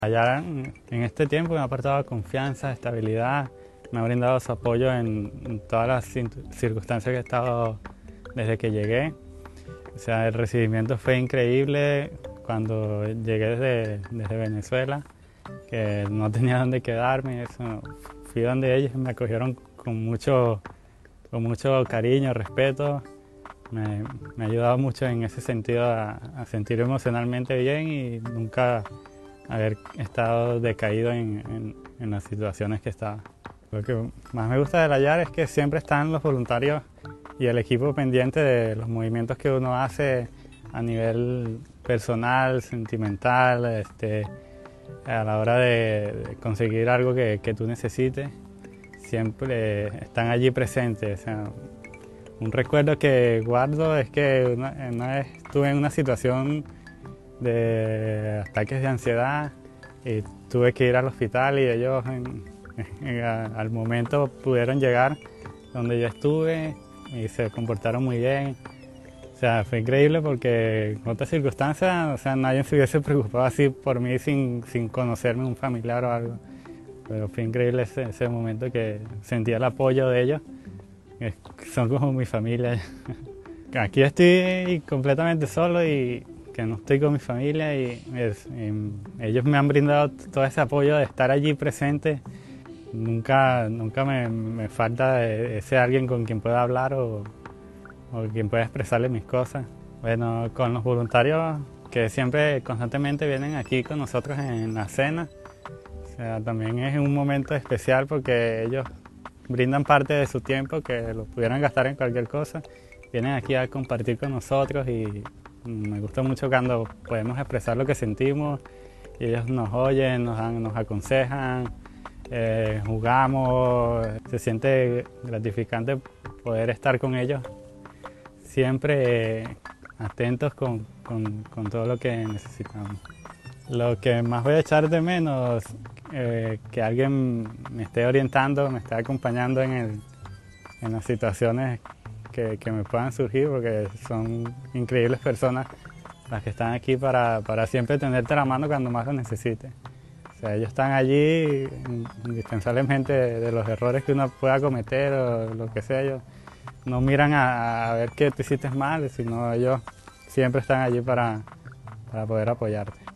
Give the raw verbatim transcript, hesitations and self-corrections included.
Allá en en este tiempo me ha aportado confianza, estabilidad, me ha brindado su apoyo en, en todas las circunstancias que he estado desde que llegué. O sea, el recibimiento fue increíble cuando llegué desde, desde Venezuela, que no tenía dónde quedarme. Eso, fui donde ellos me acogieron con mucho, con mucho cariño, respeto. Me, me ha ayudado mucho en ese sentido a, a sentir emocionalmente bien y nunca haber estado decaído en, en, en las situaciones que estaba. Lo que más me gusta de la YAR es que siempre están los voluntarios y el equipo pendiente de los movimientos que uno hace a nivel personal, sentimental, este, a la hora de, de conseguir algo que, que tú necesites. Siempre están allí presentes. O sea, un recuerdo que guardo es que una, una vez estuve en una situación de ataques de ansiedad y tuve que ir al hospital y ellos en, en, al momento pudieron llegar donde yo estuve y se comportaron muy bien. O sea, fue increíble porque en otras circunstancias, o sea, nadie se hubiese preocupado así por mí sin, sin conocerme, un familiar o algo. Pero fue increíble ese, ese momento que sentía el apoyo de ellos, que son como mi familia. Aquí estoy completamente solo y que no estoy con mi familia y, es, y ellos me han brindado todo ese apoyo de estar allí presente. Nunca, nunca me, me falta ese alguien con quien pueda hablar o, o quien pueda expresarle mis cosas. Bueno, con los voluntarios que siempre constantemente vienen aquí con nosotros en la cena, o sea, también es un momento especial porque ellos brindan parte de su tiempo que lo pudieran gastar en cualquier cosa. Vienen aquí a compartir con nosotros y me gusta mucho cuando podemos expresar lo que sentimos y ellos nos oyen, nos, dan, nos aconsejan, eh, jugamos. Se siente gratificante poder estar con ellos, siempre eh, atentos con, con, con todo lo que necesitamos. Lo que más voy a echar de menos, eh, que alguien me esté orientando, me esté acompañando en, el, en las situaciones Que, que me puedan surgir, porque son increíbles personas las que están aquí para, para siempre tenderte la mano cuando más lo necesites. O sea, ellos están allí indispensablemente de, de los errores que uno pueda cometer o lo que sea. Ellos no miran a, a ver qué te hiciste mal, sino ellos siempre están allí para, para poder apoyarte.